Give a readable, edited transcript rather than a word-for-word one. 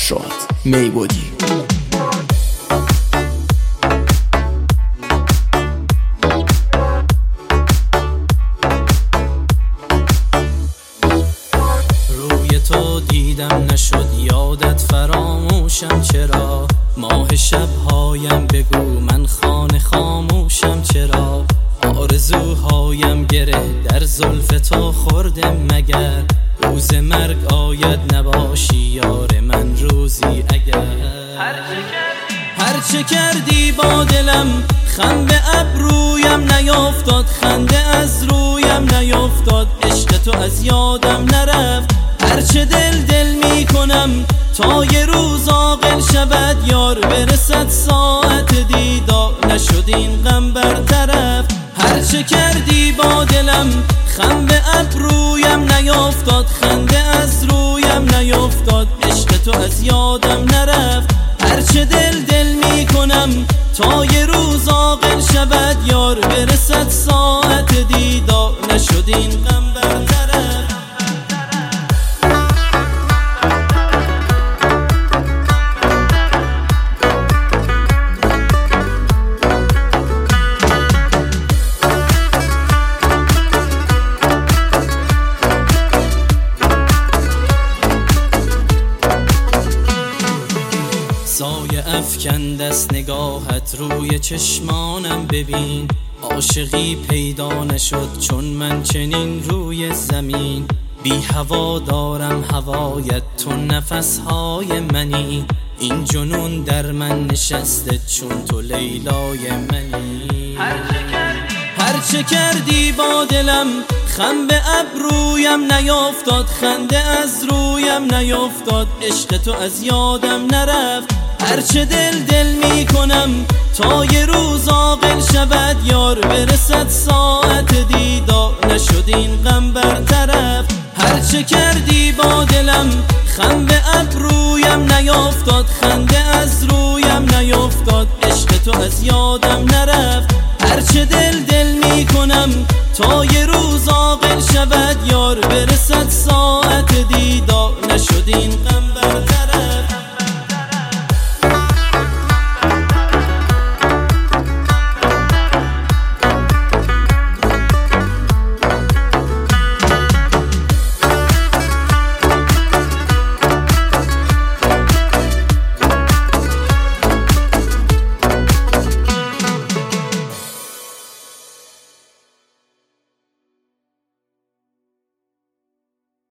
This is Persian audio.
شد می بودی. روی تو دیدم نشد یادت فراموشم چرا، ماه شبهایم بگو من خانه خاموشم چرا، آرزوهایم گره در زلف تو خورده مگر، روز مرگ آید نباشی یار من روزی اگر. هرچه کردی با دلم خم به ابرویم نیافتاد، خنده از رویم نیافتاد، عشق تو از یادم نرفت. هرچه دل می کنم تا یه روز عاقل شود یار، برسد ساعت دیدار نشد این غم برطرف. هرچه کردی با دلم خم به ابرویم نیافتاد، خنده از رویم نیافتاد، عشق تو از یادم نرفت. هرچه دل می کنم تا یه روز عاقل شود یار، برسد ساعت دیدار نشد این غم برطرف. سایه افکند است نگاهت روی چشمانم، ببین عاشقی پیدا نشد چون من چنین روی زمین. بی هوا دارم هوایت تو نفسهای منی، این جنون در من نشسته چون تو لیلای منی. هرچه کردی با دلم خم به ابرویم نیافتاد، خنده از رویم نیافتاد، عشق تو از یادم نرفت. هرچه دل می کنم تا یه روز عاقل شود یار، برسد ساعت دیدار نشد این غم برطرف. هرچه کردی با دلم خم به ابرویم نیافتاد، خنده از رویم نیافتاد، عشق تو از یادم نرفت. هرچه دل می کنم